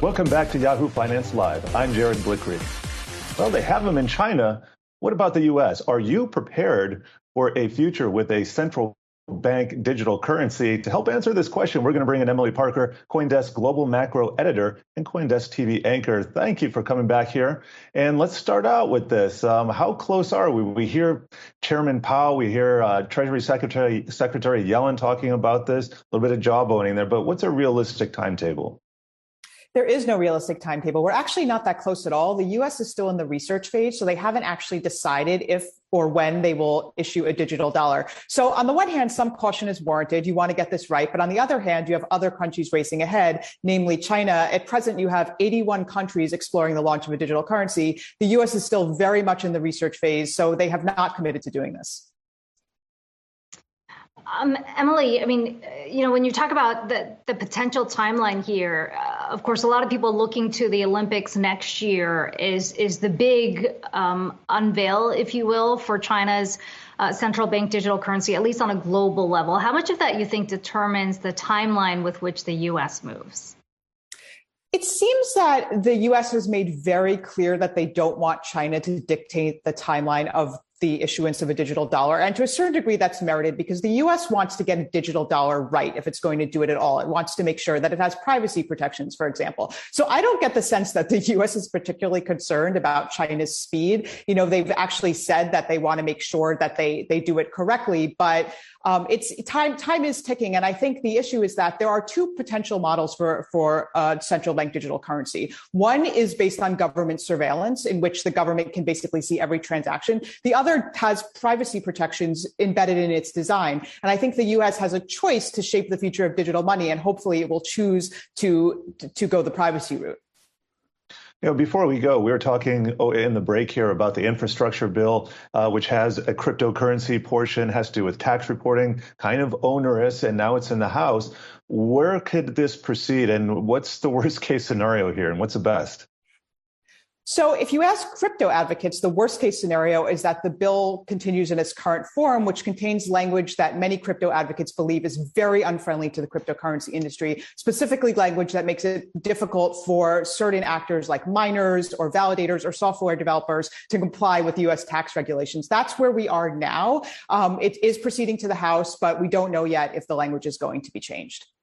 Welcome back to Yahoo Finance Live. I'm Jared Blickreed. Well, they have them in China. What about the U.S.? Are you prepared for a future with a central bank digital currency? To help answer this question, we're going to bring in Emily Parker, CoinDesk Global Macro Editor and CoinDesk TV anchor. Thank you for coming back here. And let's start out with this. How close are we? We hear Chairman Powell, we hear Treasury Secretary Yellen talking about this, a little bit of jawboning there, but what's a realistic timetable? There is no realistic timetable. We're actually not that close at all. The U.S. is still in the research phase, so they haven't actually decided if or when they will issue a digital dollar. So on the one hand, some caution is warranted. You want to get this right. But on the other hand, you have other countries racing ahead, namely China. At present, you have 81 countries exploring the launch of a digital currency. The U.S. is still very much in the research phase, so they have not committed to doing this. Emily, I mean, when you talk about the potential timeline here, of course, a lot of people looking to the Olympics next year is the big unveil, if you will, for China's central bank digital currency, at least on a global level. How much of that you think determines the timeline with which the U.S. moves? It seems that the U.S. has made very clear that they don't want China to dictate the timeline of the issuance of a digital dollar. And to a certain degree, that's merited because the U.S. wants to get a digital dollar right if it's going to do it at all. It wants to make sure that it has privacy protections, for example. So I don't get the sense that the U.S. is particularly concerned about China's speed. They've actually said that they want to make sure that they do it correctly, but it's time is ticking. And I think the issue is that there are two potential models for central bank digital currency. One is based on government surveillance, in which the government can basically see every transaction. The other has privacy protections embedded in its design. And I think the U.S. has a choice to shape the future of digital money, and hopefully it will choose to go the privacy route. Before we go, we were talking in the break here about the infrastructure bill, which has a cryptocurrency portion, has to do with tax reporting, kind of onerous, and now it's in the House. Where could this proceed, and what's the worst case scenario here, and what's the best? So if you ask crypto advocates, the worst case scenario is that the bill continues in its current form, which contains language that many crypto advocates believe is very unfriendly to the cryptocurrency industry, specifically language that makes it difficult for certain actors like miners or validators or software developers to comply with U.S. tax regulations. That's where we are now. It is proceeding to the House, but we don't know yet if the language is going to be changed.